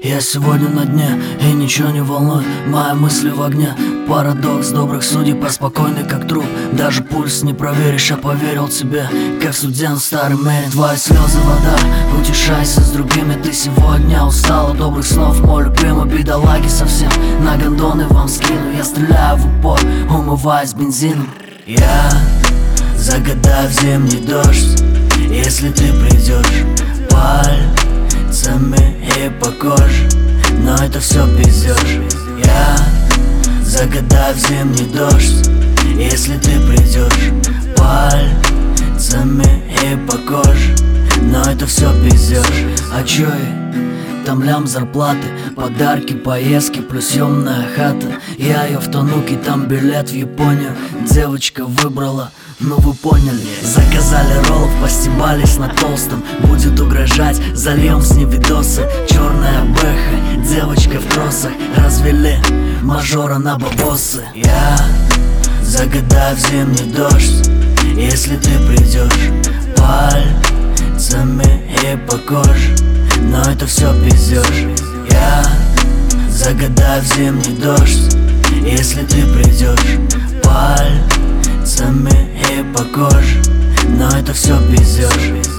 Я сегодня на дне, и ничего не волнует, мои мысли в огне. Парадокс добрых судеб, я спокойный как труп. Даже пульс не проверишь, я поверил тебе, как студент старый мерин. Твои слезы вода, утешайся с другими. Ты сегодня устал от добрых снов, мой любимый бедолаги совсем. На гондоны вам скину, я стреляю в упор, умываясь бензином. Я загадаю в зимний дождь, если ты придешь пальцами и по коже, но это все пиздёж. Я загадаю в зимний дождь, если ты придешь пальцами и по коже, но это все пиздёж. А чё и там лям зарплаты, подарки, поездки, плюс съемная хата. Я ее в Тануке, там билет в Японию. Девочка выбрала, ну вы поняли. Заказали роллов, постебались на толстом. Будет угрожать, зальем с ней видосы. Черная бэха, девочка в кроссах. Развели мажора на бабосы. Я загадаю в зимний дождь, если ты придешь пальцами и по коже, но это все пиздёж. Я загадаю в зимний дождь, если ты придешь пальцами и по коже, но это все пиздёж.